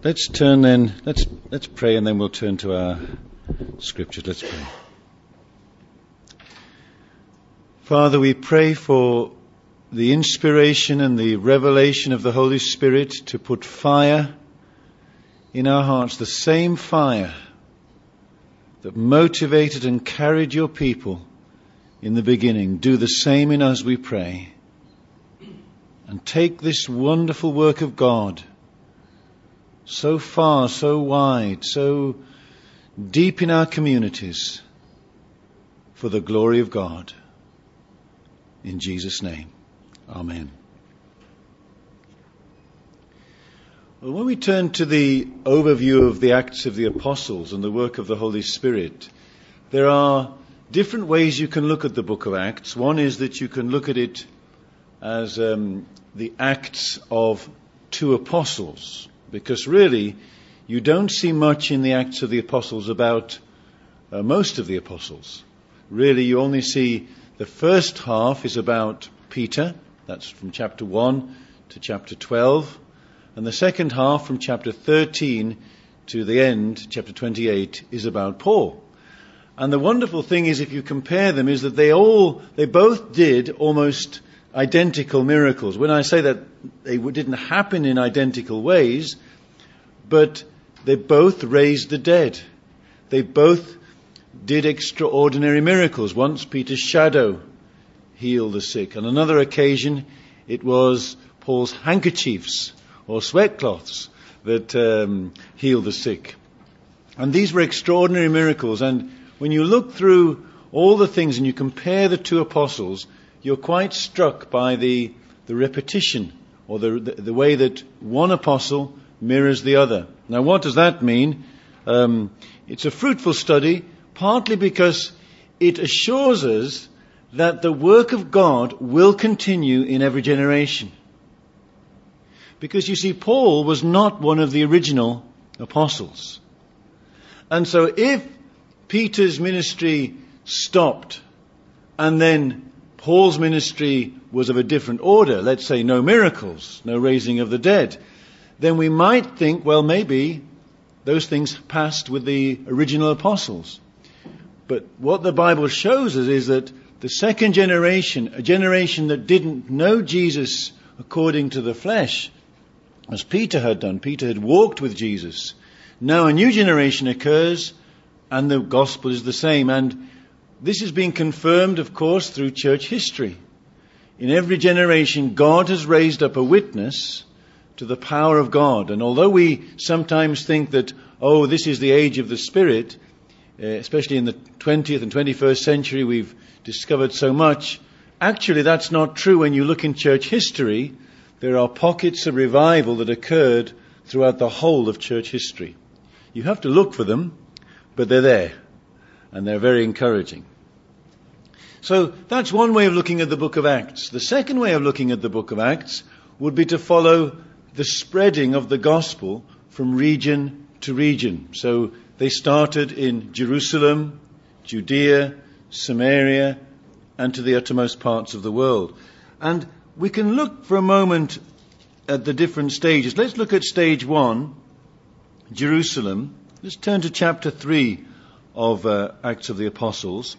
Let's turn then, let's pray, and then we'll turn to our scriptures. Let's pray. Father, we pray for the inspiration and the revelation of the Holy Spirit to put fire in our hearts, the same fire that motivated and carried your people in the beginning. Do the same in us, we pray. And take this wonderful work of God, so far, so wide, so deep in our communities, for the glory of God. In Jesus' name, amen. Well, when we turn to the overview of the Acts of the Apostles and the work of the Holy Spirit, there are different ways you can look at the book of Acts. One is that you can look at it as the Acts of two apostles, because really you don't see much in the Acts of the Apostles about most of the apostles. Really, you only see the first half is about Peter. That's from chapter 1 to chapter 12. And the second half, from chapter 13 to the end, chapter 28, is about Paul. And the wonderful thing is, if you compare them, is that they both did almost identical miracles. When I say that, they didn't happen in identical ways, but they both raised the dead. They both did extraordinary miracles. Once Peter's shadow healed the sick. On another occasion, it was Paul's handkerchiefs or sweatcloths that healed the sick. And these were extraordinary miracles. And when you look through all the things and you compare the two apostles, you're quite struck by the repetition, or the way that one apostle mirrors the other. Now, what does that mean? It's a fruitful study, partly because it assures us that the work of God will continue in every generation. Because you see, Paul was not one of the original apostles. And so if Peter's ministry stopped and then Paul's ministry was of a different order, let's say no miracles, no raising of the dead, then we might think, well, maybe those things passed with the original apostles. But what the Bible shows us is that the second generation, a generation that didn't know Jesus according to the flesh, as Peter had done, Peter had walked with Jesus. Now a new generation occurs, and the gospel is the same. And this is being confirmed, of course, through church history. In every generation, God has raised up a witness to the power of God. And although we sometimes think that, this is the age of the Spirit, especially in the 20th and 21st century, we've discovered so much. Actually, that's not true. When you look in church history, there are pockets of revival that occurred throughout the whole of church history. You have to look for them, but they're there, and they're very encouraging. So that's one way of looking at the book of Acts. The second way of looking at the book of Acts would be to follow the spreading of the gospel from region to region. So they started in Jerusalem, Judea, Samaria, and to the uttermost parts of the world. And we can look for a moment at the different stages. Let's look at stage 1, Jerusalem. Let's turn to chapter 3 of Acts of the Apostles.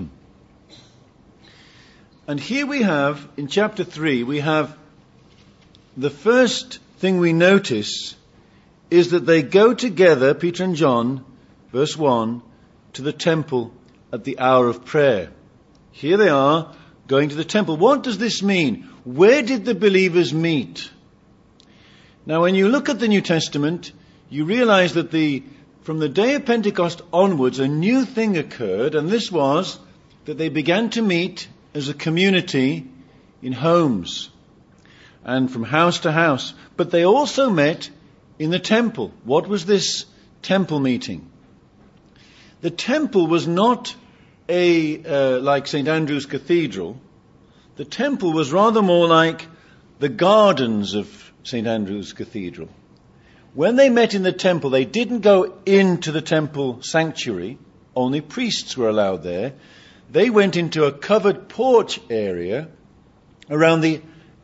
And here we have, in chapter 3, we have the first thing we notice is that they go together, Peter and John, verse 1, to the temple at the hour of prayer. Here they are, going to the temple. What does this mean? Where did the believers meet? Now, when you look at the New Testament, you realize that from the day of Pentecost onwards, a new thing occurred, and this was that they began to meet as a community in homes and from house to house. But they also met in the temple. What was this temple meeting? The temple was not like St. Andrew's Cathedral. The temple was rather more like the gardens of St. Andrew's Cathedral. When they met in the temple, they didn't go into the temple sanctuary. Only priests were allowed there. They went into a covered porch area around the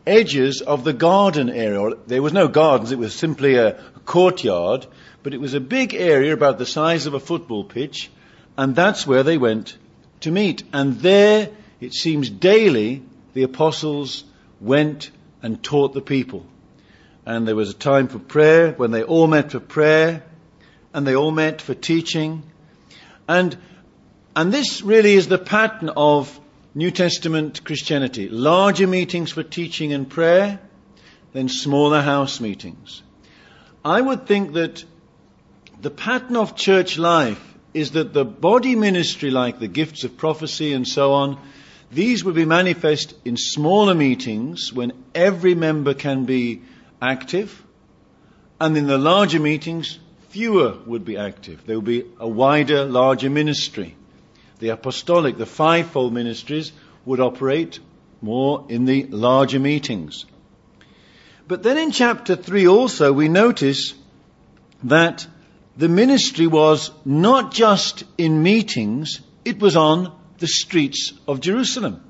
edges of the garden area. There was no gardens, it was simply a courtyard, but it was a big area about the size of a football pitch, and that's where they went to meet. And there, it seems daily, the apostles went and taught the people. And there was a time for prayer, when they all met for prayer, and they all met for teaching. And this really is the pattern of New Testament Christianity. Larger meetings for teaching and prayer, then smaller house meetings. I would think that the pattern of church life is that the body ministry, like the gifts of prophecy and so on, these would be manifest in smaller meetings when every member can be active, and in the larger meetings, fewer would be active. There would be a wider, larger ministry. The apostolic, the fivefold ministries would operate more in the larger meetings. But then in chapter 3 also we notice that the ministry was not just in meetings, it was on the streets of Jerusalem.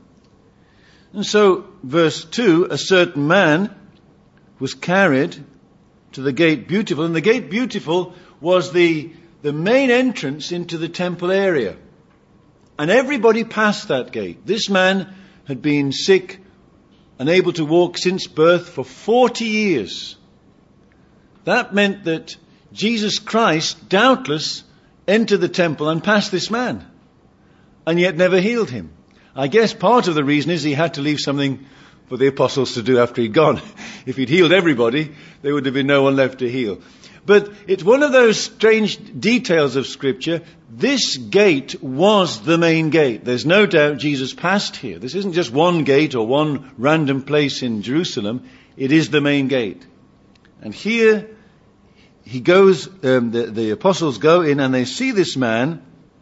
And so, verse 2, a certain man was carried to the Gate Beautiful, and the Gate Beautiful was the main entrance into the temple area. And everybody passed that gate. This man had been sick, unable to walk since birth for 40 years. That meant that Jesus Christ doubtless entered the temple and passed this man, and yet never healed him. I guess part of the reason is he had to leave something for the apostles to do after he'd gone. If he'd healed everybody, there would have been no one left to heal. But it's one of those strange details of Scripture. This gate was the main gate. There's no doubt Jesus passed here. This isn't just one gate or one random place in Jerusalem. It is the main gate. And here he goes, the apostles go in and they see this man.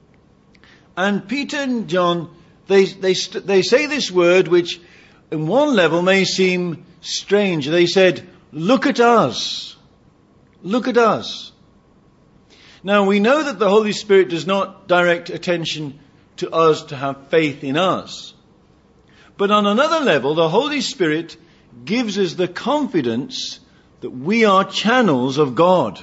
And Peter and John, they say this word which in one level may seem strange. They said, "Look at us. Look at us." Now we know that the Holy Spirit does not direct attention to us to have faith in us. But on another level, the Holy Spirit gives us the confidence that we are channels of God.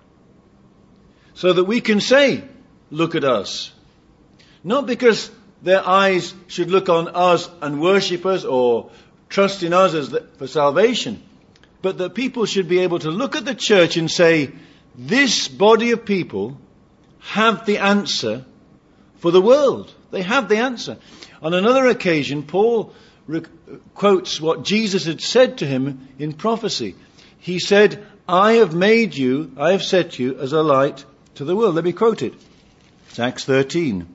So that we can say, "Look at us." Not because their eyes should look on us and worship us or trust in us for salvation, but that people should be able to look at the church and say, this body of people have the answer for the world. They have the answer. On another occasion, Paul quotes what Jesus had said to him in prophecy. He said, I have set you as a light to the world. Let me quote it. It's Acts 13.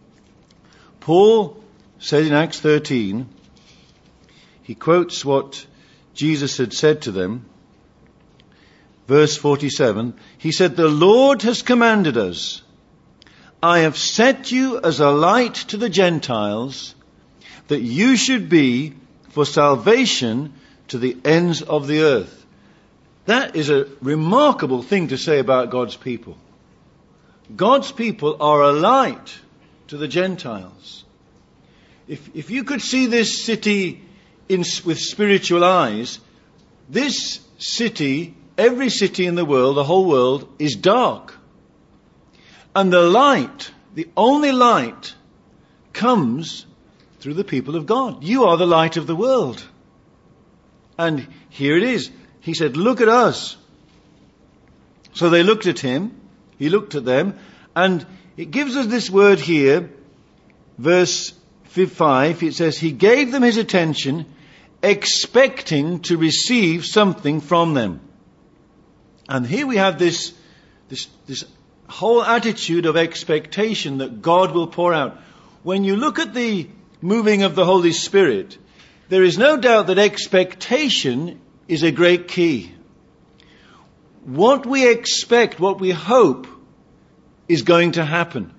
Paul said in Acts 13, he quotes what Jesus had said to them. Verse 47, he said, the Lord has commanded us, I have set you as a light to the Gentiles, that you should be for salvation to the ends of the earth. That is a remarkable thing to say about God's people. God's people are a light to the Gentiles. If you could see this city with spiritual eyes, this city, every city in the world, the whole world, is dark. And the light, the only light, comes through the people of God. You are the light of the world. And here it is. He said, look at us. So they looked at him. He looked at them. And it gives us this word here, verse 5. It says, he gave them his attention, expecting to receive something from them. And here we have this whole attitude of expectation that God will pour out. When you look at the moving of the Holy Spirit, there is no doubt that expectation is a great key. What we expect, what we hope, is going to happen.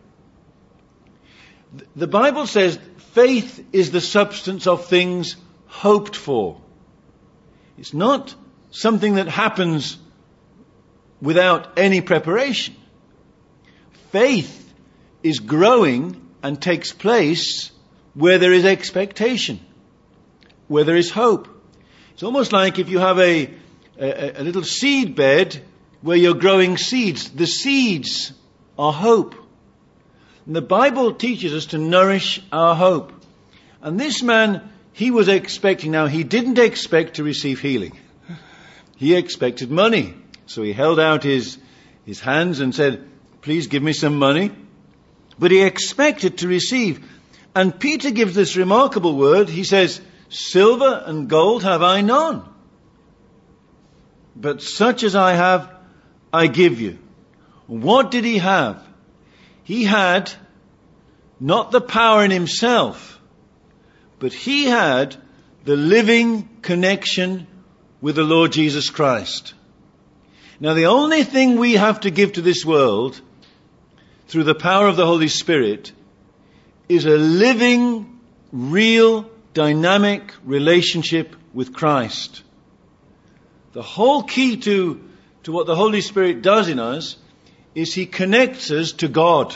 The Bible says faith is the substance of things hoped for. It's not something that happens without any preparation. Faith is growing and takes place where there is expectation, where there is hope. It's almost like if you have a little seed bed where you're growing seeds. The seeds are hope. And the Bible teaches us to nourish our hope. And this man, he was expecting, now he didn't expect to receive healing. He expected money. So he held out his hands and said, please give me some money. But he expected to receive. And Peter gives this remarkable word. He says, silver and gold have I none, but such as I have, I give you. What did he have? He had not the power in himself, but he had the living connection with the Lord Jesus Christ. Now, the only thing we have to give to this world through the power of the Holy Spirit is a living, real, dynamic relationship with Christ. The whole key to what the Holy Spirit does in us is He connects us to God.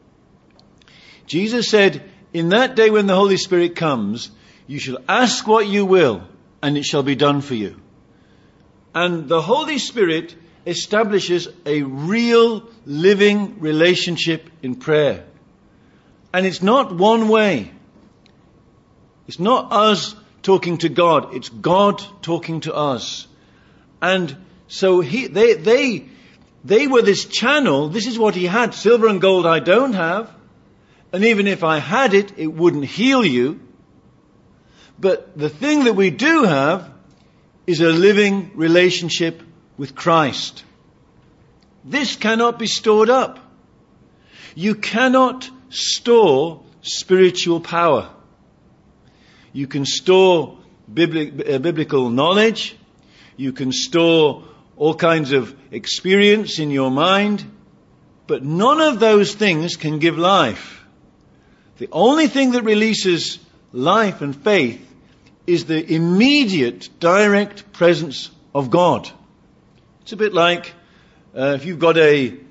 Jesus said, in that day when the Holy Spirit comes, you shall ask what you will, and it shall be done for you. And the Holy Spirit establishes a real, living relationship in prayer. And it's not one way. It's not us talking to God. It's God talking to us. And so they were this channel. This is what he had. Silver and gold I don't have. And even if I had it, it wouldn't heal you. But the thing that we do have is a living relationship with Christ. This cannot be stored up. You cannot store spiritual power. You can store biblical knowledge. You can store all kinds of experience in your mind. But none of those things can give life. The only thing that releases life and faith is the immediate, direct presence of God. It's a bit like if you've got an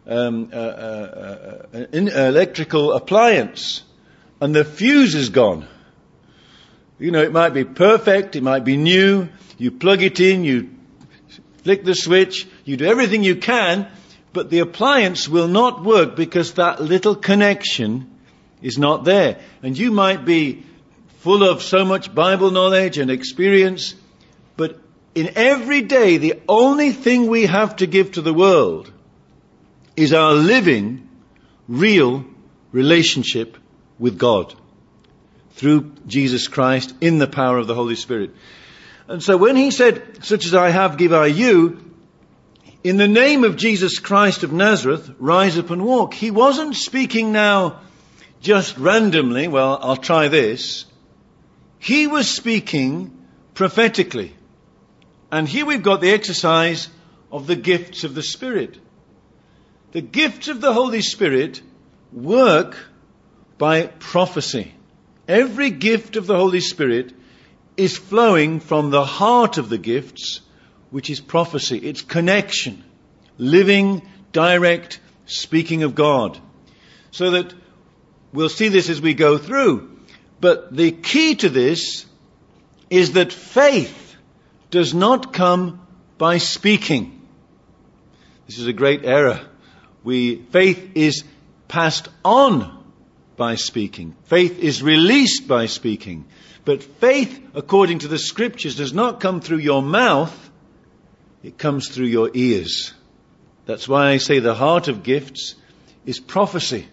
electrical appliance and the fuse is gone. You know, it might be perfect, it might be new, you plug it in, you flick the switch, you do everything you can, but the appliance will not work because that little connection is not there. And you might be full of so much Bible knowledge and experience, but in every day, the only thing we have to give to the world is our living, real relationship with God through Jesus Christ in the power of the Holy Spirit. And so when he said, such as I have, give I you, in the name of Jesus Christ of Nazareth, rise up and walk. He wasn't speaking now just randomly, well, I'll try this. He was speaking prophetically. And here we've got the exercise of the gifts of the Spirit. The gifts of the Holy Spirit work by prophecy. Every gift of the Holy Spirit is flowing from the heart of the gifts, which is prophecy. It's connection. Living, direct, speaking of God. So that we'll see this as we go through. But the key to this is that faith does not come by speaking. This is a great error. Faith is passed on by speaking. Faith is released by speaking. But faith, according to the Scriptures, does not come through your mouth. It comes through your ears. That's why I say the heart of gifts is prophecy.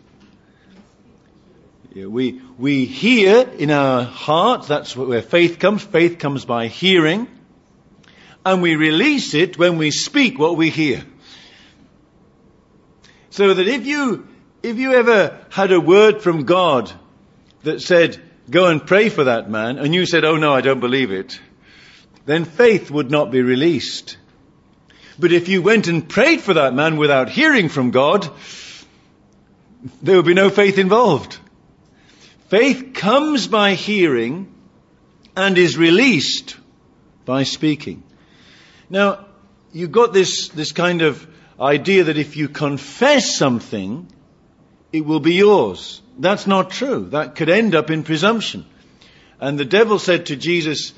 We hear in our heart. That's where faith comes. Faith comes by hearing. And we release it when we speak what we hear. So that if you ever had a word from God that said, go and pray for that man, and you said, oh no, I don't believe it, then faith would not be released. But if you went and prayed for that man without hearing from God, there would be no faith involved. Faith comes by hearing and is released by speaking. Now, you've got this kind of idea that if you confess something, it will be yours. That's not true. That could end up in presumption. And the devil said to Jesus,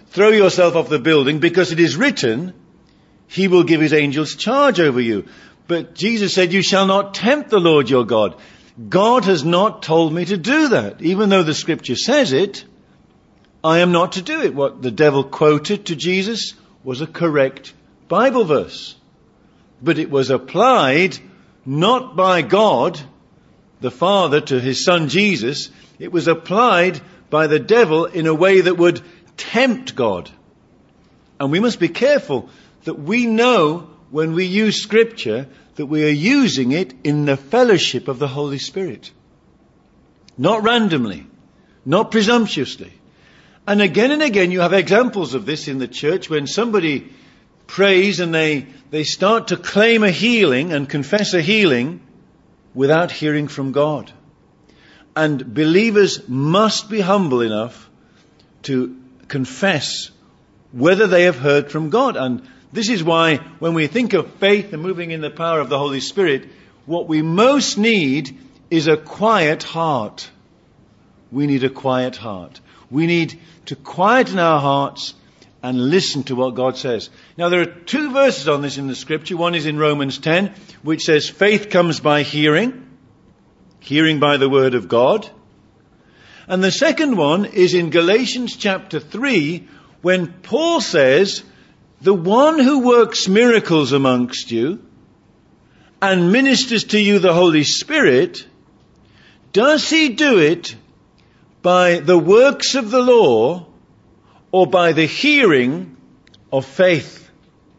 throw yourself off the building, because it is written, he will give his angels charge over you. But Jesus said, you shall not tempt the Lord your God. God has not told me to do that. Even though the scripture says it, I am not to do it. What the devil quoted to Jesus was a correct Bible verse. But it was applied not by God, the Father, to his Son Jesus. It was applied by the devil in a way that would tempt God. And we must be careful that we know when we use scripture that we are using it in the fellowship of the Holy Spirit. Not randomly, not presumptuously. And again you have examples of this in the church when somebody prays and they start to claim a healing and confess a healing without hearing from God. And believers must be humble enough to confess whether they have heard from God. And this is why when we think of faith and moving in the power of the Holy Spirit, what we most need is a quiet heart. We need a quiet heart. We need to quieten our hearts and listen to what God says. Now there are two verses on this in the scripture. One is in Romans 10, which says faith comes by hearing, hearing by the word of God. And the second one is in Galatians chapter 3, when Paul says, the one who works miracles amongst you and ministers to you the Holy Spirit, does he do it by the works of the law or by the hearing of faith?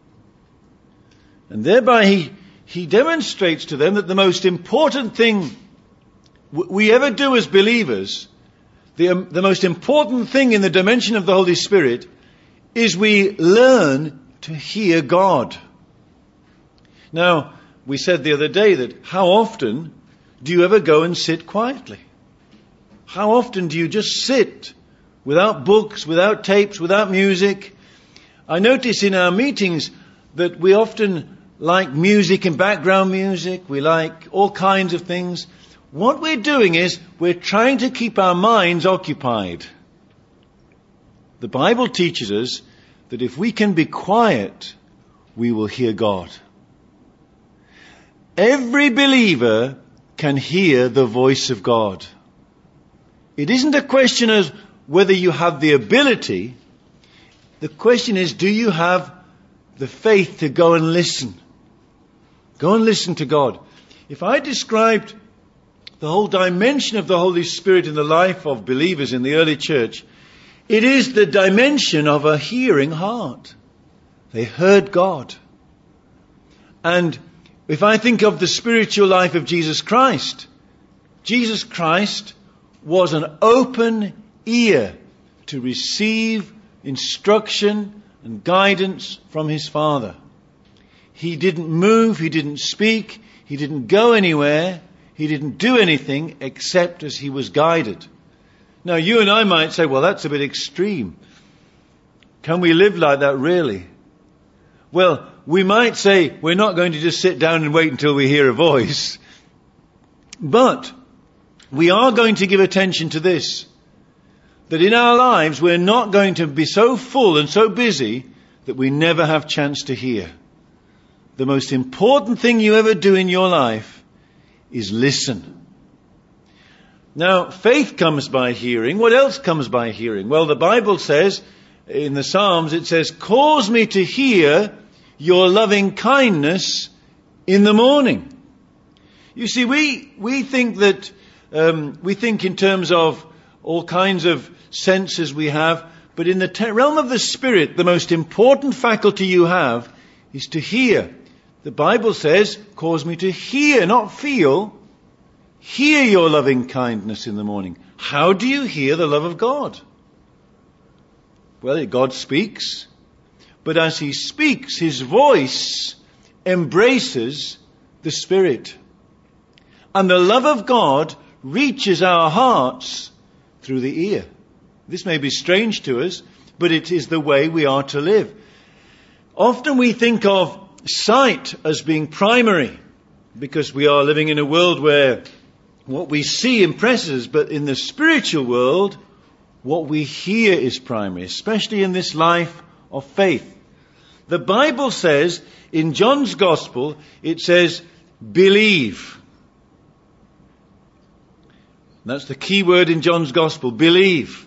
And thereby he demonstrates to them that the most important thing we ever do as believers, the most important thing in the dimension of the Holy Spirit, is we learn to hear God. Now, we said the other day that how often do you ever go and sit quietly? How often do you just sit without books, without tapes, without music? I notice in our meetings that we often like music and background music. We like all kinds of things. What we're doing is we're trying to keep our minds occupied. The Bible teaches us that if we can be quiet, we will hear God. Every believer can hear the voice of God. It isn't a question of whether you have the ability. The question is, do you have the faith to go and listen? Go and listen to God. If I described the whole dimension of the Holy Spirit in the life of believers in the early church, it is the dimension of a hearing heart. They heard God. And if I think of the spiritual life of Jesus Christ was an open ear to receive instruction and guidance from his Father. He didn't move, he didn't speak, he didn't go anywhere, he didn't do anything except as he was guided. Now you and I might say, well, that's a bit extreme. Can we live like that really? Well, we might say we're not going to just sit down and wait until we hear a voice. But we are going to give attention to this. That in our lives we're not going to be so full and so busy that we never have chance to hear. The most important thing you ever do in your life is listen. Now, faith comes by hearing. What else comes by hearing? Well, the Bible says, in the Psalms, it says, cause me to hear your loving kindness in the morning. You see, we think that, we think in terms of all kinds of senses we have, but in the realm of the Spirit, the most important faculty you have is to hear. The Bible says, cause me to hear, not feel. Hear your loving kindness in the morning. How do you hear the love of God? Well, God speaks, but as he speaks, his voice embraces the Spirit. And the love of God reaches our hearts through the ear. This may be strange to us, but it is the way we are to live. Often we think of sight as being primary, because we are living in a world where what we see impresses, but in the spiritual world, What we hear is primary, especially in this life of faith. The Bible says, in John's Gospel, it says, believe. That's the key word in John's Gospel, believe.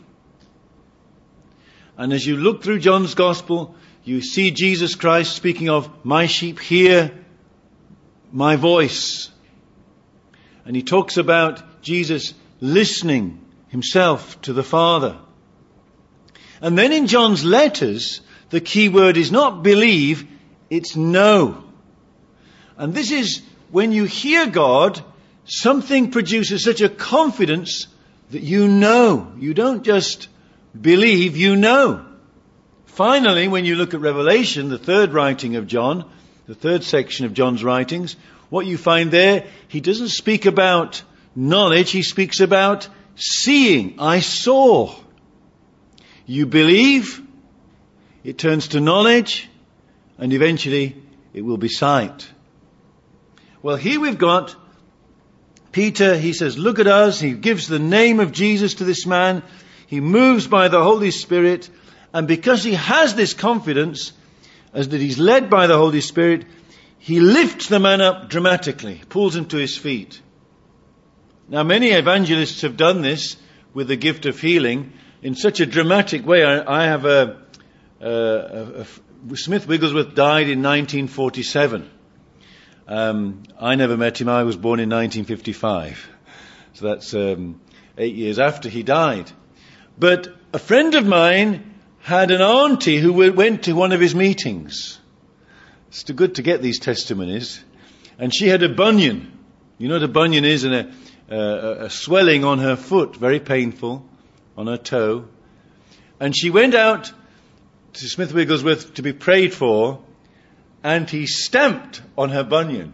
And as you look through John's Gospel, you see Jesus Christ speaking of, my sheep hear my voice. And he talks about Jesus listening himself to the Father. And then in John's letters, the key word is not believe, it's know. And this is when you hear God, something produces such a confidence that you know. You don't just believe, you know. Finally, when you look at Revelation, the third writing of John, the third section of John's writings, what you find there, he doesn't speak about knowledge, he speaks about seeing. I saw. You believe, it turns to knowledge, and eventually it will be sight. Well, here we've got Peter, he says, look at us. He gives the name of Jesus to this man. He moves by the Holy Spirit. And because he has this confidence, as that he's led by the Holy Spirit, he lifts the man up dramatically, pulls him to his feet. Now, many evangelists have done this with the gift of healing in such a dramatic way. I have Smith Wigglesworth died in 1947. I never met him. I was born in 1955. So that's 8 years after he died. But a friend of mine had an auntie who went to one of his meetings. It's too good to get these testimonies. And she had a bunion. You know what a bunion is? And a swelling on her foot, very painful, on her toe. And she went out to Smith Wigglesworth to be prayed for, and he stamped on her bunion,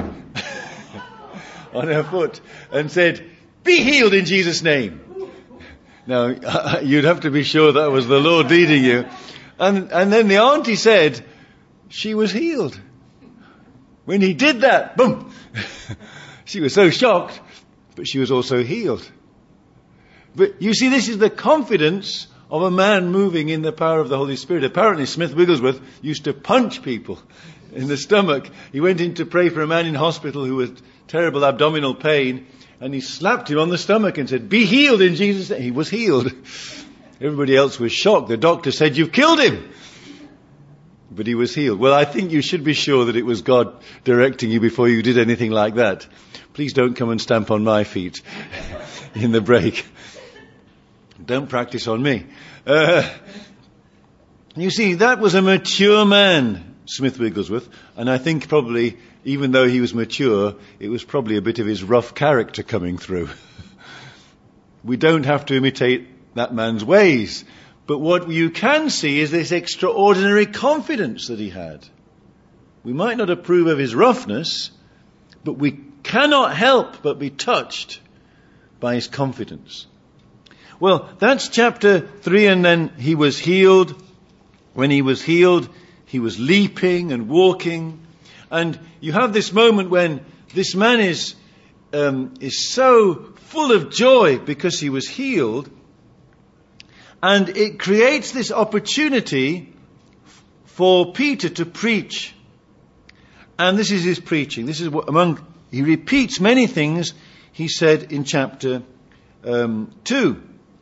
on her foot, and said, be healed in Jesus' name. Now, you'd have to be sure that was the Lord leading you. And then the auntie said, she was healed. When he did that, boom! She was so shocked, but she was also healed. But you see, this is the confidence of a man moving in the power of the Holy Spirit. Apparently, Smith Wigglesworth used to punch people in the stomach. He went in to pray for a man in hospital who had terrible abdominal pain, and he slapped him on the stomach and said, be healed in Jesus' name. He was healed. Everybody else was shocked. The doctor said, you've killed him. But he was healed. Well, I think you should be sure that it was God directing you before you did anything like that. Please don't come and stamp on my feet in the break. Don't practice on me. You see, that was a mature man, Smith Wigglesworth, and I think probably, even though he was mature, it was probably a bit of his rough character coming through. We don't have to imitate that man's ways, but what you can see is this extraordinary confidence that he had. We might not approve of his roughness, but we cannot help but be touched by his confidence. Well, that's chapter 3, and then he was healed. When he was healed, he was leaping and walking. And you have this moment when this man is so full of joy because he was healed. And it creates this opportunity for Peter to preach. And this is his preaching. This is he repeats many things he said in chapter 2.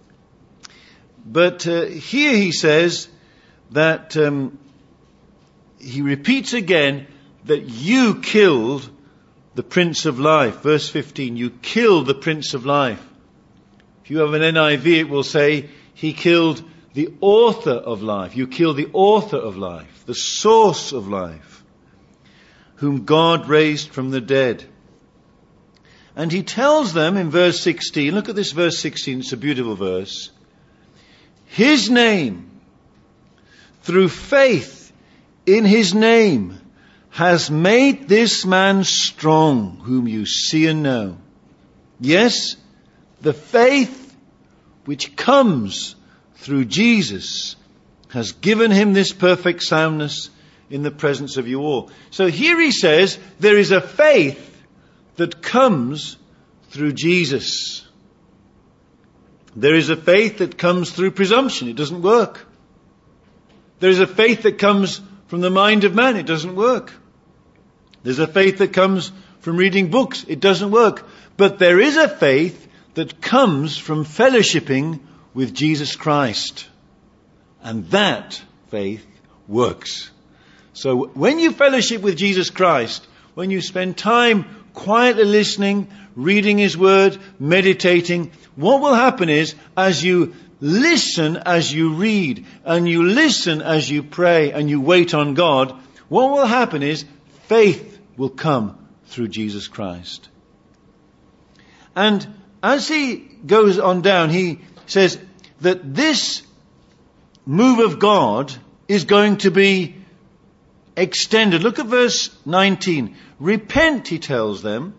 But here he says that he repeats again that you killed the Prince of Life. Verse 15, you killed the Prince of Life. If you have an NIV, it will say, he killed the author of life. You killed the author of life, the source of life, whom God raised from the dead. And he tells them in verse 16, look at this verse 16, it's a beautiful verse. His name, through faith in his name, has made this man strong, whom you see and know. Yes, the faith which comes through Jesus has given him this perfect soundness in the presence of you all. So here he says there is a faith that comes through Jesus. There is a faith that comes through presumption. It doesn't work. There is a faith that comes from the mind of man. It doesn't work. There's a faith that comes from reading books. It doesn't work. But there is a faith that comes from fellowshipping with Jesus Christ. And that faith works. So when you fellowship with Jesus Christ, when you spend time quietly listening, reading His Word, meditating, what will happen is, as you listen as you read, and you listen as you pray, and you wait on God, what will happen is faith will come through Jesus Christ. And as he goes on down, he says that this move of God is going to be extended. Look at verse 19. Repent, he tells them.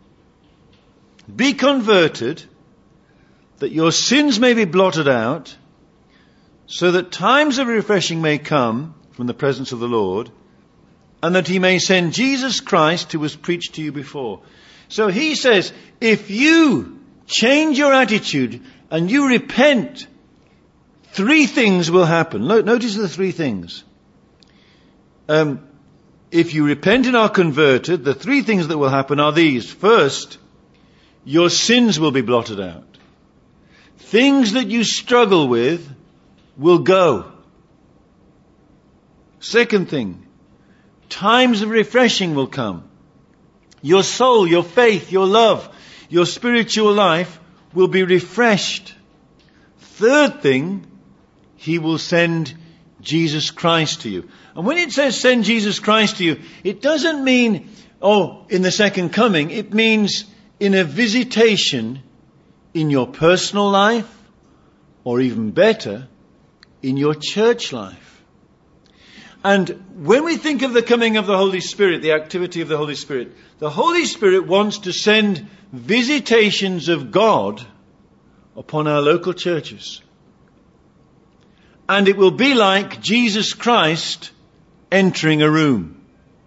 Be converted, that your sins may be blotted out, so that times of refreshing may come from the presence of the Lord, and that He may send Jesus Christ, who was preached to you before. So he says, if you change your attitude and you repent, three things will happen. Notice the three things. If you repent and are converted, the three things that will happen are these. First, your sins will be blotted out. Things that you struggle with will go. Second thing, times of refreshing will come. Your soul, your faith, your love, your spiritual life will be refreshed. Third thing, He will send Jesus Christ to you. And when it says send Jesus Christ to you, it doesn't mean, in the second coming. It means in a visitation in your personal life, or even better, in your church life. And when we think of the coming of the Holy Spirit, the activity of the Holy Spirit wants to send visitations of God upon our local churches. And it will be like Jesus Christ entering a room.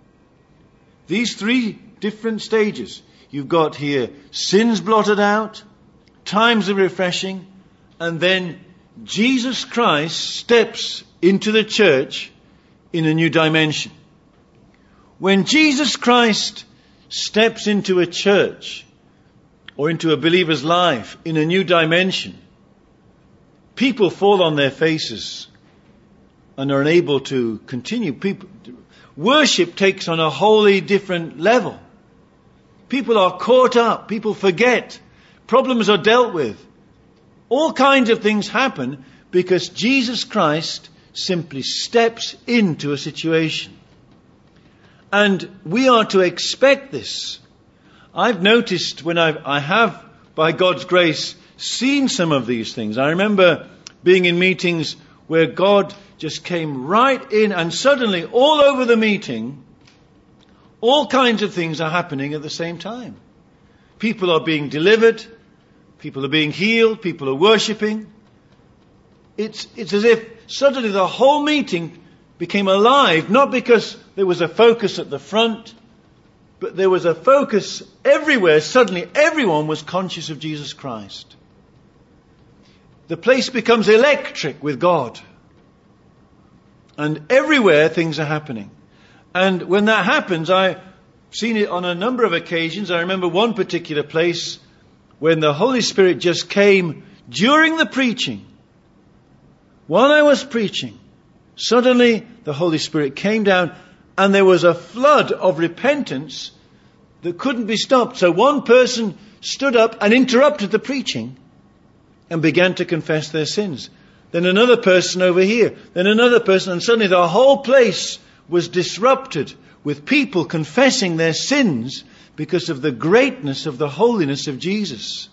These three different stages. You've got here sins blotted out, times of refreshing, and then Jesus Christ steps into the church in a new dimension. When Jesus Christ steps into a church or into a believer's life in a new dimension, people fall on their faces and are unable to continue. Worship takes on a wholly different level. People are caught up. People forget. Problems are dealt with. All kinds of things happen because Jesus Christ simply steps into a situation. And we are to expect this. I've noticed when I have, by God's grace, seen some of these things. I remember being in meetings where God just came right in, and suddenly all over the meeting, all kinds of things are happening at the same time. People are being delivered, people are being healed, people are worshipping. It's as if suddenly the whole meeting became alive, not because there was a focus at the front, but there was a focus everywhere. Suddenly everyone was conscious of Jesus Christ. The place becomes electric with God. And everywhere things are happening. And when that happens, I've seen it on a number of occasions. I remember one particular place when the Holy Spirit just came during the preaching. While I was preaching, suddenly the Holy Spirit came down and there was a flood of repentance that couldn't be stopped. So one person stood up and interrupted the preaching and began to confess their sins. Then another person over here, then another person, and suddenly the whole place was disrupted with people confessing their sins because of the greatness of the holiness of Jesus.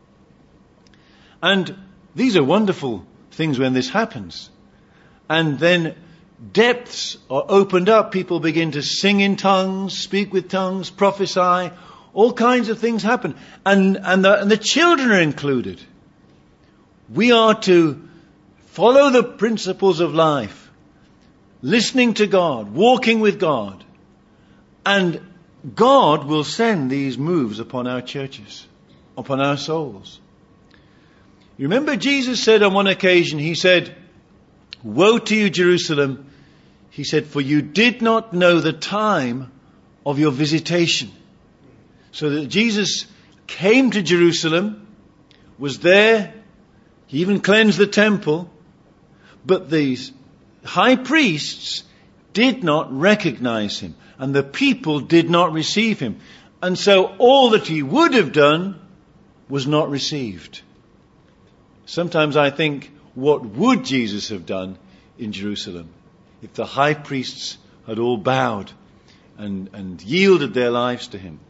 And these are wonderful things when this happens. And then depths are opened up. People begin to sing in tongues, speak with tongues, prophesy. All kinds of things happen. And the children are included. We are to follow the principles of life, listening to God, walking with God. And God will send these moves upon our churches, upon our souls. You remember Jesus said on one occasion, he said, "Woe to you, Jerusalem," he said, "for you did not know the time of your visitation." So that Jesus came to Jerusalem, was there, he even cleansed the temple, but these high priests did not recognize him, and the people did not receive him. And so all that he would have done was not received. Sometimes I think, what would Jesus have done in Jerusalem if the high priests had all bowed and yielded their lives to him?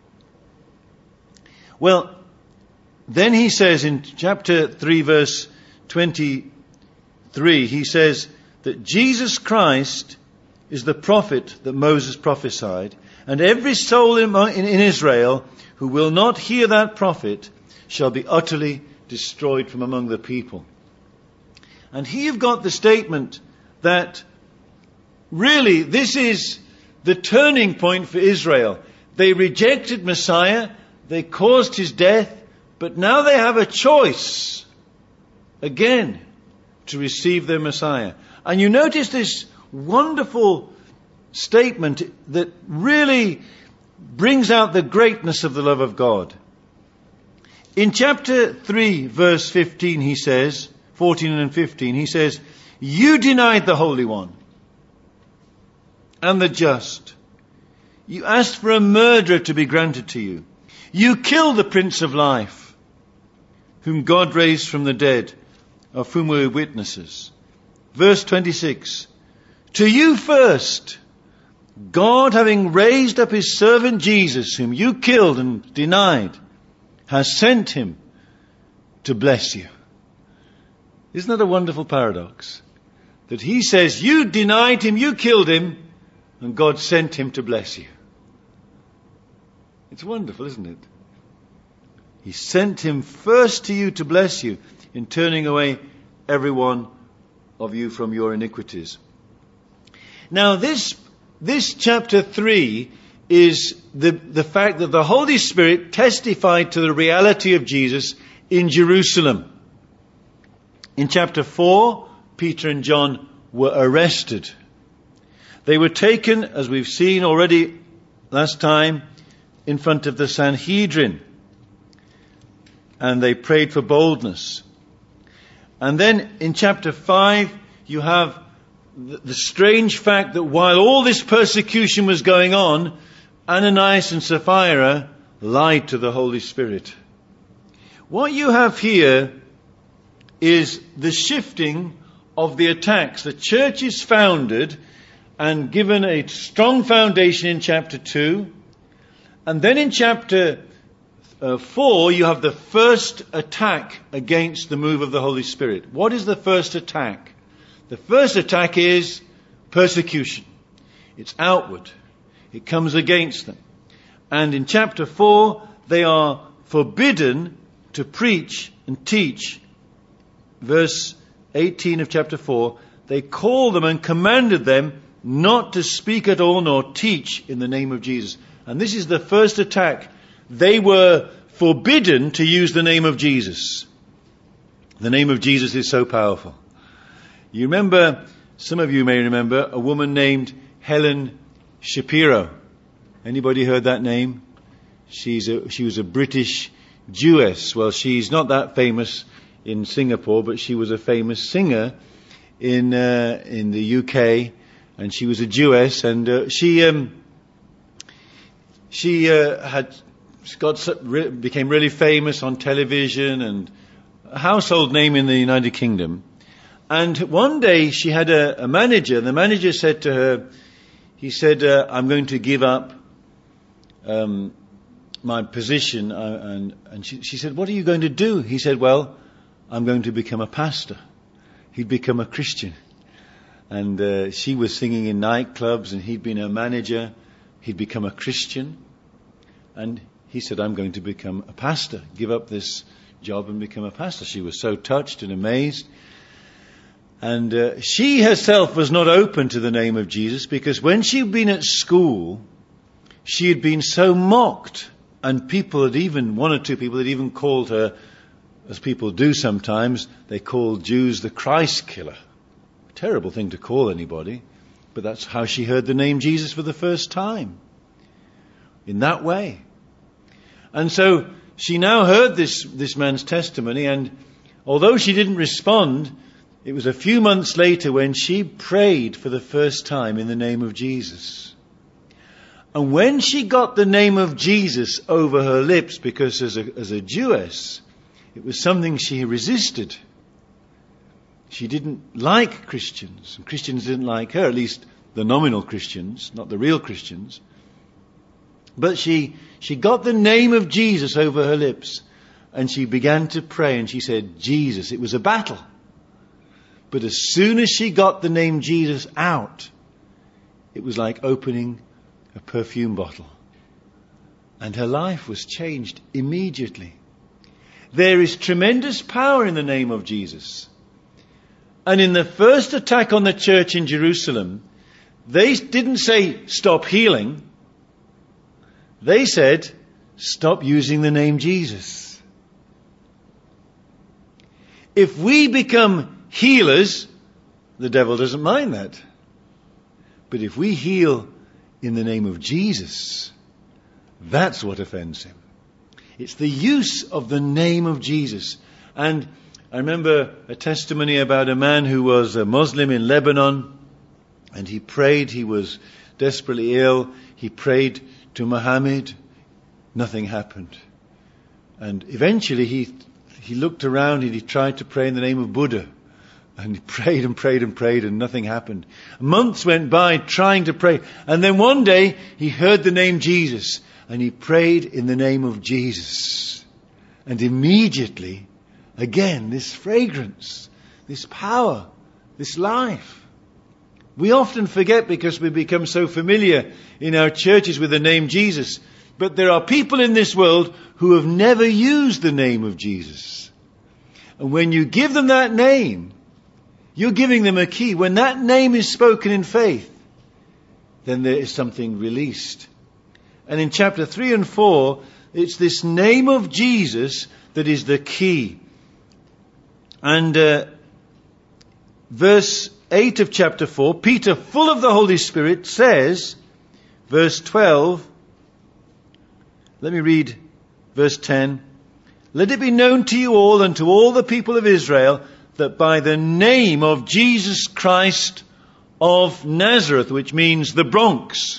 Well, then he says in chapter 3 verse 23, he says that Jesus Christ is the prophet that Moses prophesied, and every soul in Israel who will not hear that prophet shall be utterly destroyed from among the people. And here you've got the statement that really this is the turning point for Israel. They rejected Messiah, they caused his death, but now they have a choice again to receive their Messiah. And you notice this wonderful statement that really brings out the greatness of the love of God. In chapter 3 verse 15 he says, 14 and 15, he says, "You denied the Holy One and the just. You asked for a murderer to be granted to you. You killed the Prince of Life, whom God raised from the dead, of whom we were witnesses." Verse 26, "To you first, God, having raised up his servant Jesus, whom you killed and denied, has sent him to bless you." Isn't that a wonderful paradox? That he says, you denied him, you killed him, and God sent him to bless you. It's wonderful, isn't it? He sent him first to you to bless you in turning away every one of you from your iniquities. Now this chapter 3 is the fact that the Holy Spirit testified to the reality of Jesus in Jerusalem. In chapter 4, Peter and John were arrested. They were taken, as we've seen already last time, in front of the Sanhedrin. And they prayed for boldness. And then in chapter 5, you have the strange fact that while all this persecution was going on, Ananias and Sapphira lied to the Holy Spirit. What you have here is the shifting of the attacks. The church is founded and given a strong foundation in chapter 2. And then in chapter 4, you have the first attack against the move of the Holy Spirit. What is the first attack? The first attack is persecution. It's outward. It comes against them. And in chapter 4, they are forbidden to preach and teach. Verse 18 of chapter 4, they called them and commanded them not to speak at all nor teach in the name of Jesus. And this is the first attack. They were forbidden to use the name of Jesus. The name of Jesus is so powerful. You remember, some of you may remember, a woman named Helen Shapiro. Anybody heard that name? She was a British Jewess. Well, she's not that famous in Singapore, but she was a famous singer in the UK, and she was a Jewess, and she became really famous on television and a household name in the United Kingdom. And one day she had a manager. The manager said to her, he said, "I'm going to give up my position." And she said, "What are you going to do?" He said, "Well, I'm going to become a pastor." He'd become a Christian. And she was singing in nightclubs and he'd been her manager. He'd become a Christian. And he said, "I'm going to become a pastor, give up this job and become a pastor." She was so touched and amazed. And she herself was not open to the name of Jesus, because when she'd been at school, she had been so mocked. And one or two people had even called her as people do sometimes, they call Jews the Christ killer. Terrible thing to call anybody, but that's how she heard the name Jesus for the first time. In that way. And so she now heard this man's testimony, and although she didn't respond, it was a few months later when she prayed for the first time in the name of Jesus. And when she got the name of Jesus over her lips, because as a Jewess, it was something she resisted. She didn't like Christians, and Christians didn't like her, at least the nominal Christians, not the real Christians. But she got the name of Jesus over her lips, and she began to pray, and she said, Jesus. It was a battle. But as soon as she got the name Jesus out, it was like opening a perfume bottle. And her life was changed immediately. There is tremendous power in the name of Jesus. And in the first attack on the church in Jerusalem, they didn't say, stop healing. They said, stop using the name Jesus. If we become healers, the devil doesn't mind that. But if we heal in the name of Jesus, that's what offends him. It's the use of the name of Jesus. And I remember a testimony about a man who was a Muslim in Lebanon, and he prayed. He was desperately ill. He prayed to Muhammad. Nothing happened. And eventually he looked around and he tried to pray in the name of Buddha. And he prayed and prayed and prayed, and nothing happened. Months went by trying to pray. And then one day he heard the name Jesus, and he prayed in the name of Jesus. And immediately, again, this fragrance, this power, this life. We often forget because we become so familiar in our churches with the name Jesus. But there are people in this world who have never used the name of Jesus. And when you give them that name, you're giving them a key. When that name is spoken in faith, then there is something released. And in chapter 3 and 4, it's this name of Jesus that is the key. And verse 8 of chapter 4, Peter, full of the Holy Spirit, says, verse 12, let me read verse 10. Let it be known to you all and to all the people of Israel that by the name of Jesus Christ of Nazareth, which means the Bronx.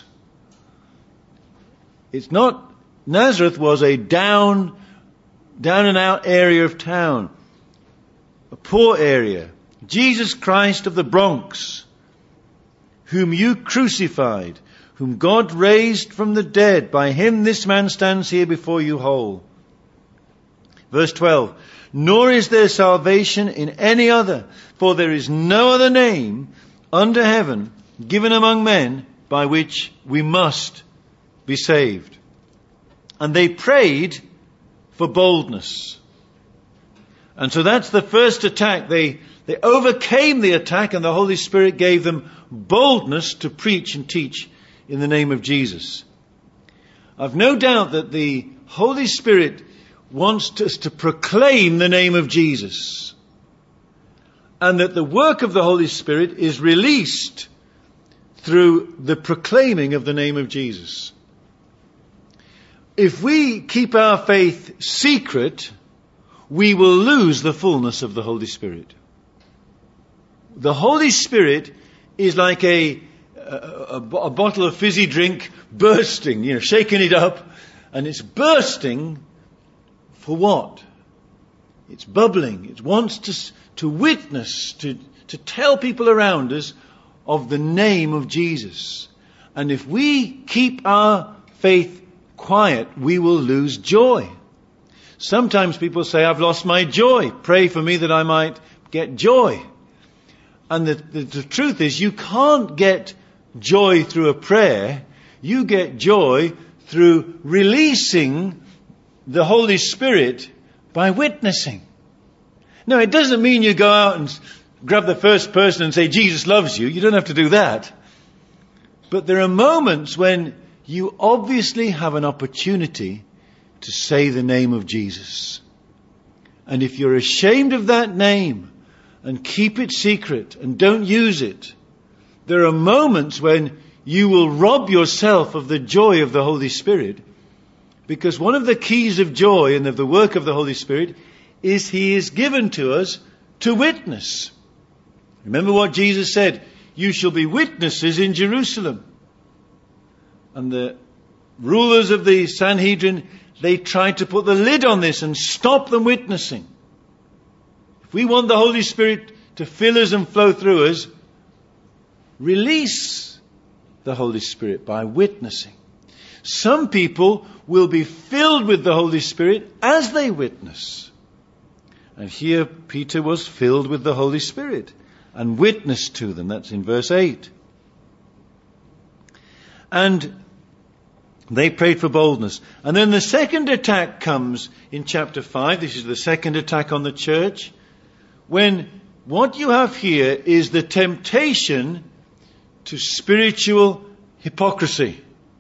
It's not, Nazareth was a down and out area of town. A poor area. Jesus Christ of the Bronx, whom you crucified, whom God raised from the dead. By him this man stands here before you whole. Verse 12. Nor is there salvation in any other, for there is no other name under heaven given among men by which we must be saved. And they prayed for boldness. And so that's the first attack. They overcame the attack, and the Holy Spirit gave them boldness to preach and teach in the name of Jesus. I've no doubt that the Holy Spirit wants us to proclaim the name of Jesus, and that the work of the Holy Spirit is released through the proclaiming of the name of Jesus. If we keep our faith secret, we will lose the fullness of the Holy Spirit. The Holy Spirit is like a bottle of fizzy drink bursting, shaking it up, and it's bursting for what? It's bubbling. It wants to witness, to tell people around us of the name of Jesus. And if we keep our faith quiet, we will lose joy. Sometimes people say, I've lost my joy. Pray for me that I might get joy. And the truth is, you can't get joy through a prayer. You get joy through releasing the Holy Spirit by witnessing. Now, it doesn't mean you go out and grab the first person and say, Jesus loves you. You don't have to do that. But there are moments when you obviously have an opportunity to say the name of Jesus. And if you're ashamed of that name and keep it secret and don't use it, there are moments when you will rob yourself of the joy of the Holy Spirit, because one of the keys of joy and of the work of the Holy Spirit is He is given to us to witness. Remember what Jesus said, you shall be witnesses in Jerusalem. And the rulers of the Sanhedrin, they tried to put the lid on this and stop them witnessing. If we want the Holy Spirit to fill us and flow through us, release the Holy Spirit by witnessing. Some people will be filled with the Holy Spirit as they witness. And here Peter was filled with the Holy Spirit and witnessed to them. That's in verse 8. And they prayed for boldness. And then the second attack comes in chapter 5. This is the second attack on the church. When what you have here is the temptation to spiritual hypocrisy.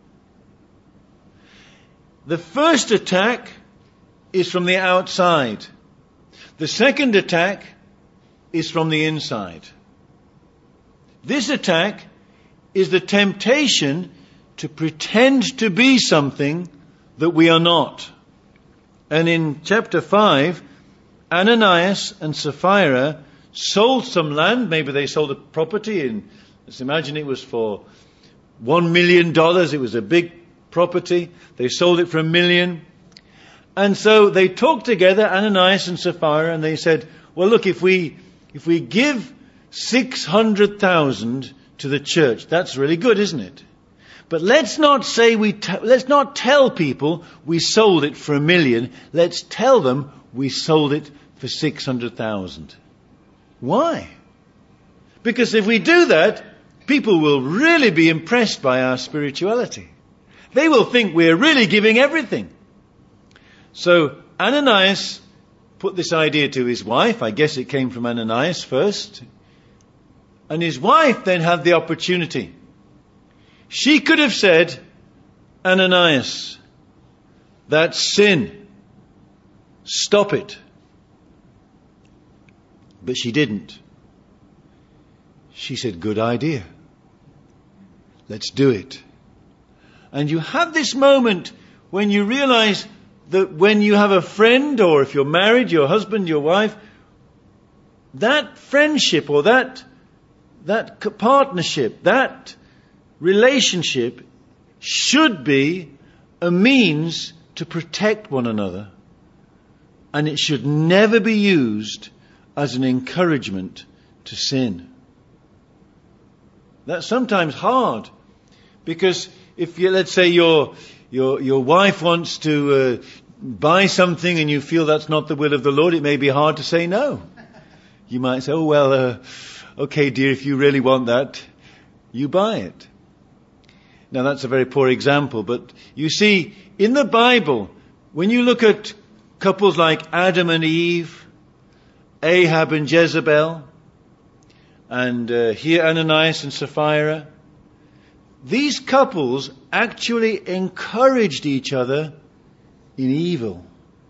The first attack is from the outside. The second attack is from the inside. This attack is the temptation to pretend to be something that we are not. And in chapter 5, Ananias and Sapphira sold some land. Maybe they sold a property, and let's imagine it was for $1 million. It was a big property. They sold it for $1 million. And so they talked together, Ananias and Sapphira, and they said, well, look, if we give 600,000 to the church, that's really good, isn't it? But let's not say let's not tell people we sold it for $1 million. Let's tell them we sold it for 600,000. Why? Because if we do that, people will really be impressed by our spirituality. They will think we're really giving everything. So Ananias put this idea to his wife. I guess it came from Ananias first. And his wife then had the opportunity. She could have said, Ananias, that's sin. Stop it. But she didn't. She said, good idea. Let's do it. And you have this moment when you realize that when you have a friend, or if you're married, your husband, your wife, that friendship or that partnership, that relationship should be a means to protect one another. And it should never be used as an encouragement to sin. That's sometimes hard, because if you, let's say your wife wants to buy something and you feel that's not the will of the Lord, it may be hard to say no. You might say, oh well, okay dear, if you really want that, you buy it. Now that's a very poor example, but you see, in the Bible, when you look at couples like Adam and Eve, Ahab and Jezebel, and here Ananias and Sapphira, these couples actually encouraged each other in evil.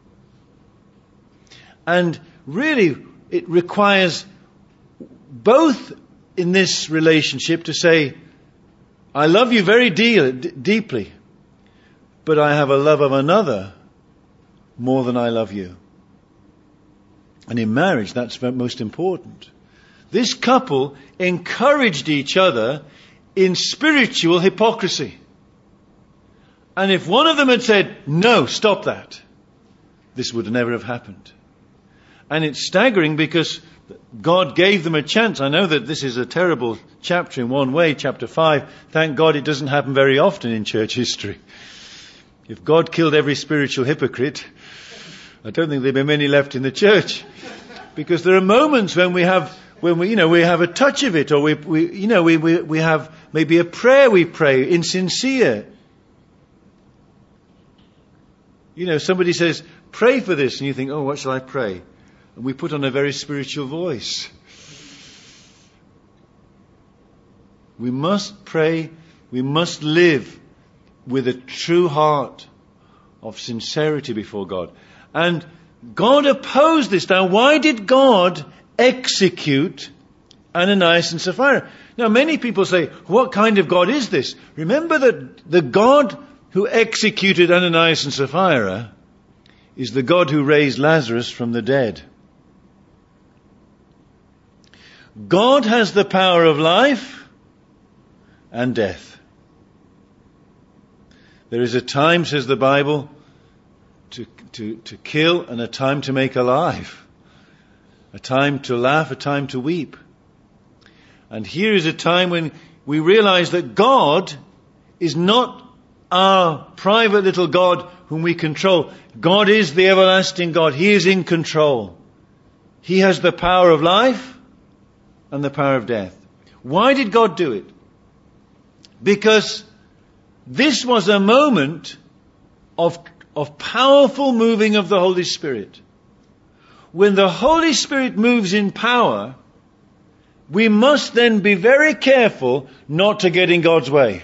And really, it requires both in this relationship to say, I love you very deeply, but I have a love of another more than I love you. And in marriage, that's most important. This couple encouraged each other in spiritual hypocrisy. And if one of them had said, no, stop that, this would never have happened. And it's staggering because God gave them a chance. I know that this is a terrible chapter in one way, chapter 5. Thank God it doesn't happen very often in church history. If God killed every spiritual hypocrite, I don't think there'd be many left in the church. Because there are moments when we have a touch of it, or we have maybe a prayer we pray insincere. Somebody says, pray for this, and you think, oh, what shall I pray? And we put on a very spiritual voice. We must pray, we must live with a true heart of sincerity before God. And God opposed this. Now, why did God execute Ananias and Sapphira? Now, many people say, what kind of God is this? Remember that the God who executed Ananias and Sapphira is the God who raised Lazarus from the dead. God has the power of life and death. There is a time, says the Bible, to kill and a time to make alive. A time to laugh, a time to weep. And here is a time when we realize that God is not our private little God whom we control. God is the everlasting God. He is in control. He has the power of life and the power of death. Why did God do it? Because this was a moment of powerful moving of the Holy Spirit. When the Holy Spirit moves in power, we must then be very careful not to get in God's way.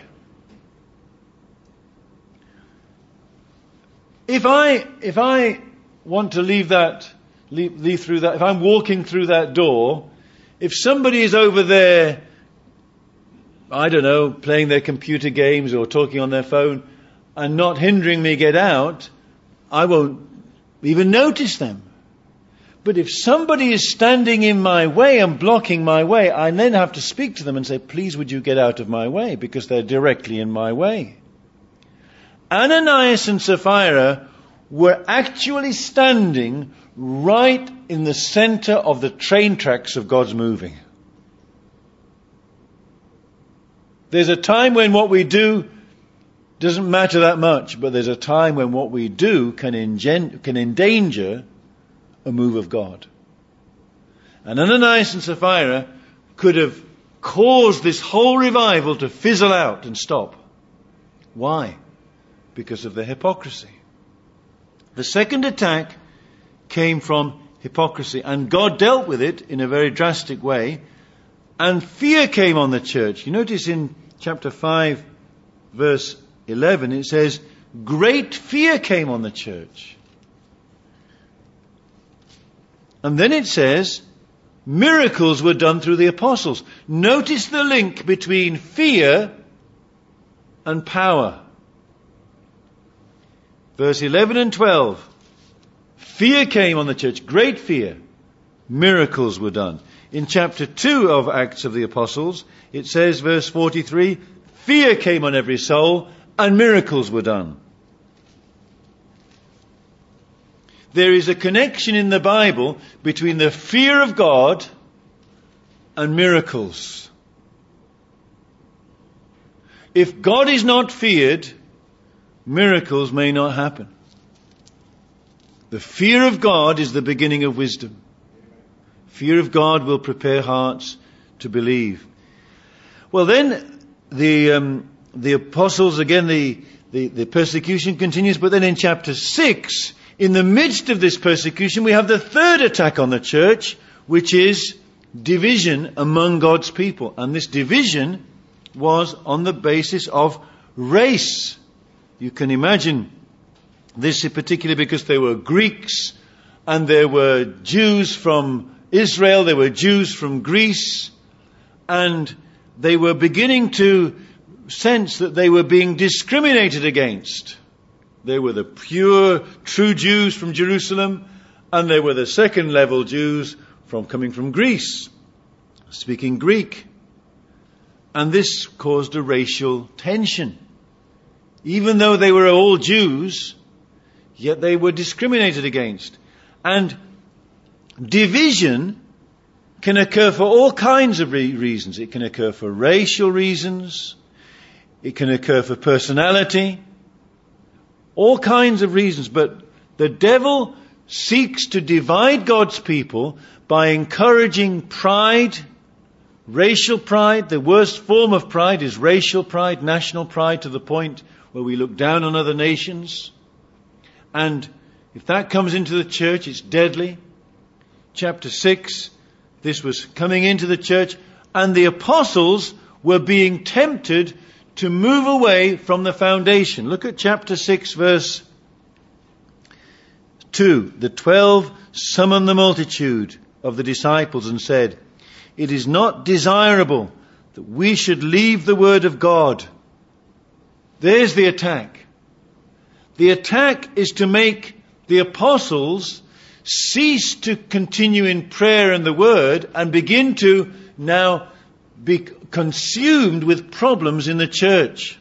If I want to leave through that, if I'm walking through that door, if somebody is over there, I don't know, playing their computer games or talking on their phone and not hindering me get out, I won't even notice them. But if somebody is standing in my way and blocking my way, I then have to speak to them and say, please would you get out of my way, because they're directly in my way. Ananias and Sapphira were actually standing right in the center of the train tracks of God's moving. There's a time when what we do doesn't matter that much, but there's a time when what we do can endanger a move of God. And Ananias and Sapphira could have caused this whole revival to fizzle out and stop. Why? Because of their hypocrisy. The second attack came from hypocrisy, and God dealt with it in a very drastic way, and fear came on the church. You notice in chapter 5, verse 11, it says, great fear came on the church. And then it says, miracles were done through the apostles. Notice the link between fear and power. Verse 11 and 12. Fear came on the church, great fear. Miracles were done. In chapter 2 of Acts of the Apostles, it says, verse 43, fear came on every soul and miracles were done. There is a connection in the Bible between the fear of God and miracles. If God is not feared, miracles may not happen. The fear of God is the beginning of wisdom. Fear of God will prepare hearts to believe. Well, then the apostles, again, the persecution continues, but then in chapter 6, in the midst of this persecution, we have the third attack on the church, which is division among God's people. And this division was on the basis of race. You can imagine this particularly because there were Greeks and there were Jews from Israel, there were Jews from Greece, and they were beginning to sense that they were being discriminated against. There were the pure, true Jews from Jerusalem, and there were the second level Jews coming from Greece, speaking Greek. And this caused a racial tension. Even though they were all Jews, yet they were discriminated against. And division can occur for all kinds of reasons. It can occur for racial reasons. It can occur for personality. All kinds of reasons. But the devil seeks to divide God's people by encouraging pride, racial pride. The worst form of pride is racial pride, national pride, to the point where we look down on other nations. And if that comes into the church, it's deadly. Chapter 6, this was coming into the church, and the apostles were being tempted to move away from the foundation. Look at chapter 6, verse 2. 2, the 12 summoned the multitude of the disciples and said, "It is not desirable that we should leave the word of God." There's the attack. The attack is to make the apostles cease to continue in prayer and the word and begin to now be consumed with problems in the church.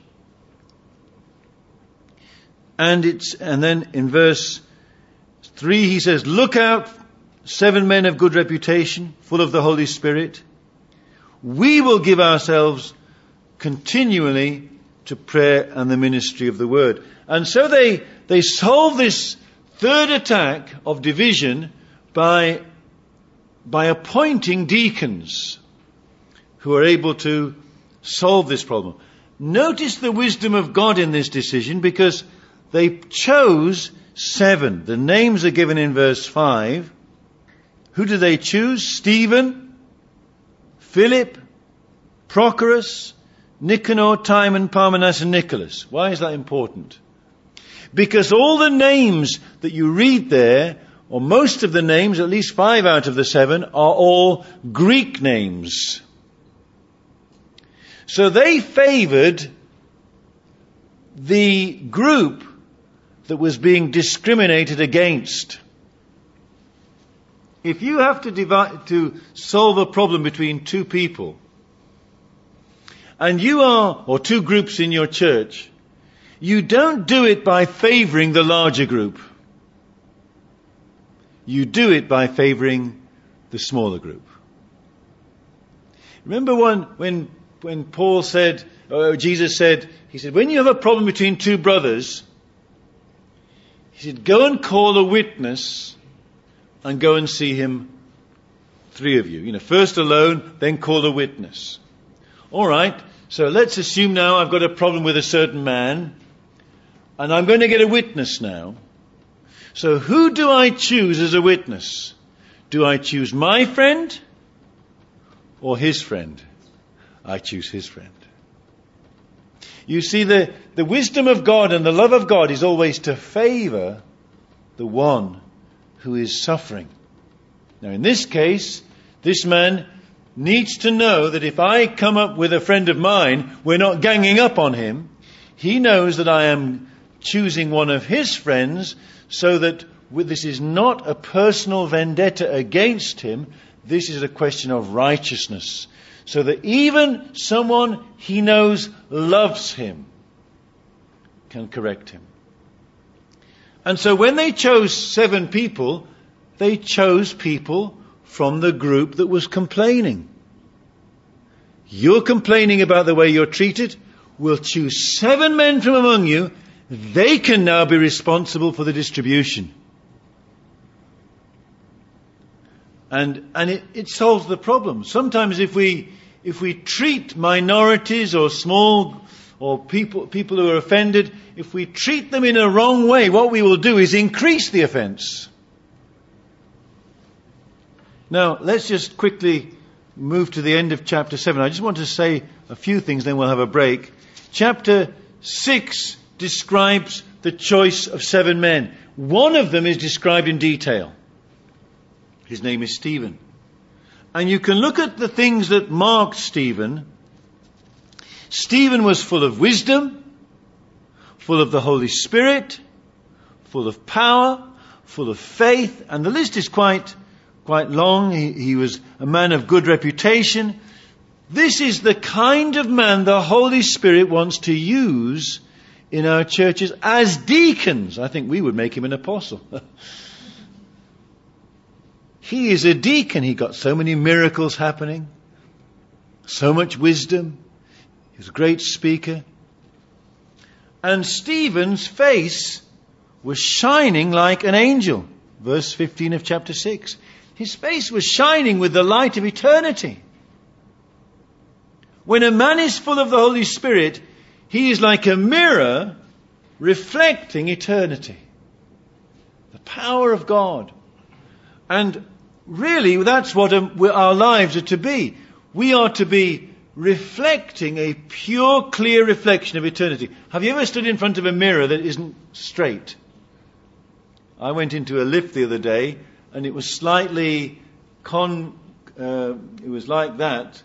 And then in verse 3 he says, "Look out, 7 men of good reputation, full of the Holy Spirit. We will give ourselves continually to prayer and the ministry of the word." And so they solve this third attack of division by appointing deacons who are able to solve this problem. Notice the wisdom of God in this decision, because they chose 7. The names are given in verse 5. Who did they choose? Stephen, Philip, Prochorus, Nicanor, Timon, Parmenas, and Nicholas. Why is that important? Because all the names that you read there, or most of the names, at least 5 out of the 7, are all Greek names. So they favored the group that was being discriminated against. If you have to solve a problem between 2 people, and or 2 groups in your church, you don't do it by favoring the larger group. You do it by favoring the smaller group. Remember when Paul said, or Jesus said, he said, when you have a problem between 2 brothers, he said, go and call a witness and go and see him, 3 of you. First alone, then call a witness. All right, so let's assume now I've got a problem with a certain man, and I'm going to get a witness now. So who do I choose as a witness? Do I choose my friend or his friend? I choose his friend. You see, the wisdom of God and the love of God is always to favor the one who is suffering. Now in this case, this man needs to know that if I come up with a friend of mine, we're not ganging up on him. He knows that I am choosing one of his friends, so that this is not a personal vendetta against him. This is a question of righteousness. So that even someone he knows loves him can correct him. And so when they chose 7 people, they chose people from the group that was complaining. You're complaining about the way you're treated. We'll choose 7 men from among you. They can now be responsible for the distribution. And it solves the problem. Sometimes if we treat minorities or small or people who are offended, if we treat them in a wrong way, what we will do is increase the offense. Now, let's just quickly move to the end of chapter 7. I just want to say a few things, then we'll have a break. Chapter 6 describes the choice of 7 men. One of them is described in detail. His name is Stephen. And you can look at the things that marked Stephen. Stephen was full of wisdom, full of the Holy Spirit, full of power, full of faith, and the list is quite long. He was a man of good reputation. This is the kind of man the Holy Spirit wants to use in our churches as deacons. I think we would make him an apostle. He is a deacon. He got so many miracles happening, so much wisdom. He was a great speaker. And Stephen's face was shining like an angel. Verse 15 of chapter 6. His face was shining with the light of eternity. When a man is full of the Holy Spirit, he is like a mirror reflecting eternity. The power of God. And really, that's what our lives are to be. We are to be reflecting a pure, clear reflection of eternity. Have you ever stood in front of a mirror that isn't straight? I went into a lift the other day, and it was slightly it was like that,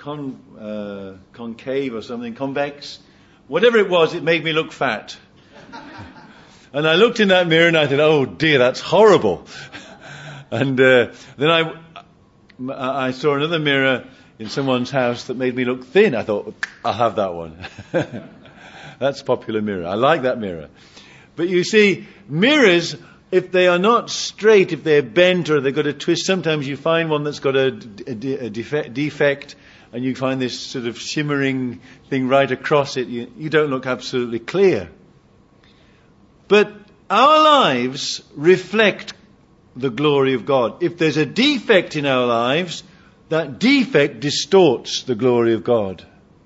concave or something, convex. Whatever it was, it made me look fat. And I looked in that mirror and I thought, oh dear, that's horrible. And then I saw another mirror in someone's house that made me look thin. I thought, I'll have that one. That's a popular mirror. I like that mirror. But you see, mirrors, if they are not straight, if they're bent or they've got a twist, sometimes you find one that's got a defect, and you find this sort of shimmering thing right across it. You don't look absolutely clear. But our lives reflect the glory of God. If there's a defect in our lives, that defect distorts the glory of God.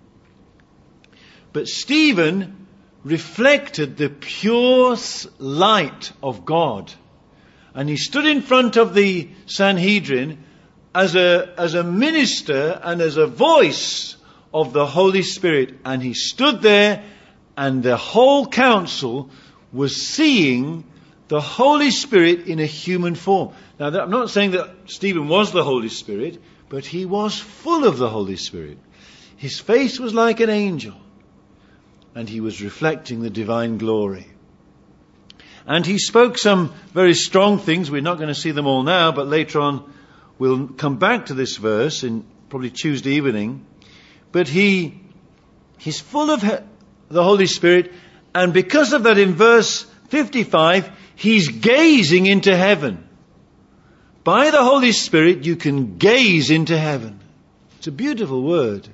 But Stephen reflected the pure light of God. And he stood in front of the Sanhedrin as a minister and as a voice of the Holy Spirit. And he stood there, and the whole council was seeing the Holy Spirit in a human form. Now, I'm not saying that Stephen was the Holy Spirit, but he was full of the Holy Spirit. His face was like an angel, and he was reflecting the divine glory. And he spoke some very strong things. We're not going to see them all now, but later on we'll come back to this verse in probably Tuesday evening. But he's full of the Holy Spirit, and because of that, in verse 55, he's gazing into heaven. By the Holy Spirit, you can gaze into heaven. It's a beautiful word.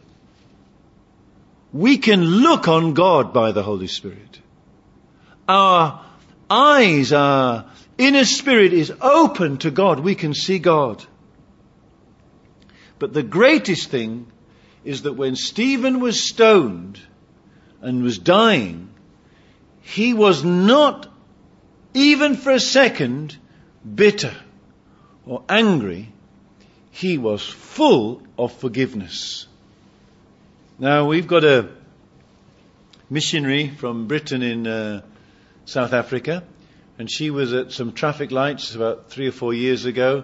We can look on God by the Holy Spirit. Our eyes, our inner spirit is open to God. We can see God. But the greatest thing is that when Stephen was stoned and was dying, he was not, even for a second, bitter or angry. He was full of forgiveness. Now, we've got a missionary from Britain in South Africa, and she was at some traffic lights about 3 or 4 years ago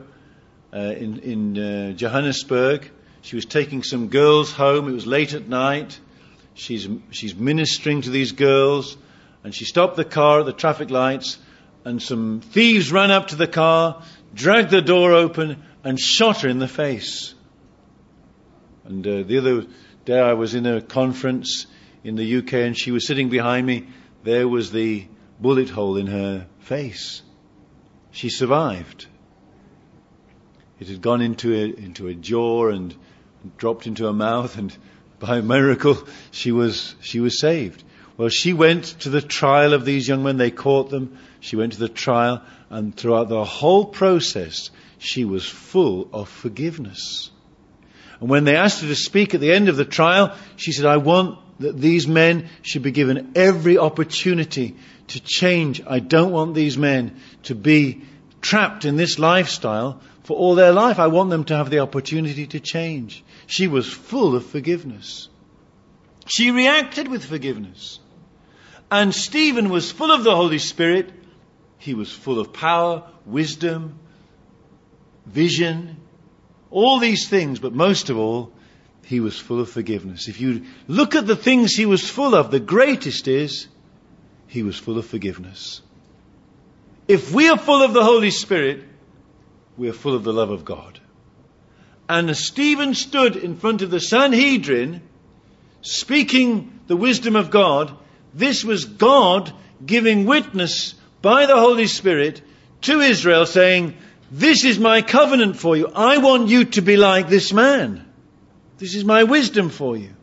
in Johannesburg. She was taking some girls home. It was late at night. She's ministering to these girls, and she stopped the car at the traffic lights, and some thieves ran up to the car, dragged the door open, and shot her in the face. And the other day I was in a conference in the UK, and she was sitting behind me. There was the bullet hole in her face. She survived. It had gone into a jaw and dropped into her mouth, and by a miracle she was saved. Well, she went to the trial of these young men. They caught them. She went to the trial, and throughout the whole process, she was full of forgiveness. And when they asked her to speak at the end of the trial, she said, I want that these men should be given every opportunity to change. I don't want these men to be trapped in this lifestyle for all their life. I want them to have the opportunity to change. She was full of forgiveness. She reacted with forgiveness. And Stephen was full of the Holy Spirit. He was full of power, wisdom, vision, all these things, but most of all, he was full of forgiveness. If you look at the things he was full of, the greatest is he was full of forgiveness. If we are full of the Holy Spirit, we are full of the love of God. And as Stephen stood in front of the Sanhedrin, speaking the wisdom of God, this was God giving witness by the Holy Spirit to Israel, saying, this is my covenant for you. I want you to be like this man. This is my wisdom for you.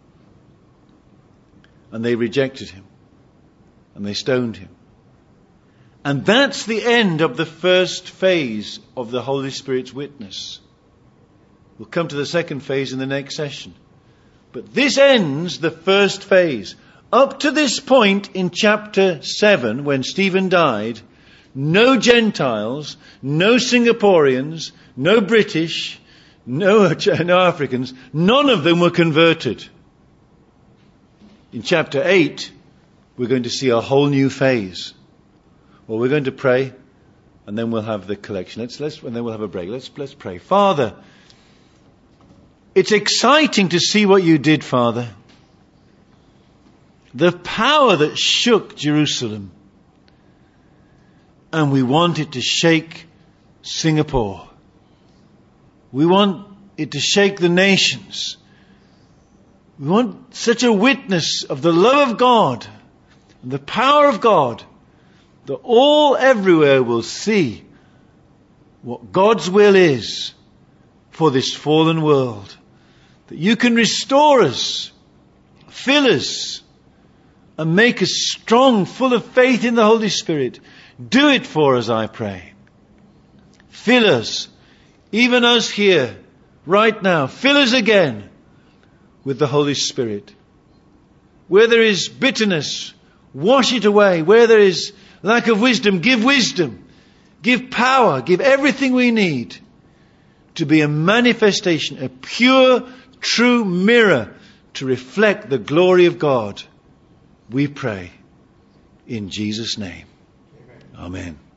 And they rejected him. And they stoned him. And that's the end of the first phase of the Holy Spirit's witness. We'll come to the second phase in the next session. But this ends the first phase. Up to this point in chapter 7, when Stephen died, no Gentiles, no Singaporeans, no British, no Africans, none of them were converted. In chapter 8, we're going to see a whole new phase. Well, we're going to pray, and then we'll have the collection. And then we'll have a break. Let's pray. Father, it's exciting to see what you did, Father. The power that shook Jerusalem. And we want it to shake Singapore. We want it to shake the nations. We want such a witness of the love of God and the power of God that all everywhere will see what God's will is for this fallen world. That you can restore us, fill us, and make us strong, full of faith in the Holy Spirit. Do it for us, I pray. Fill us, even us here, right now. Fill us again with the Holy Spirit. Where there is bitterness, wash it away. Where there is lack of wisdom, give wisdom. Give power, give everything we need to be a manifestation, a pure, true mirror to reflect the glory of God. We pray in Jesus' name. Amen.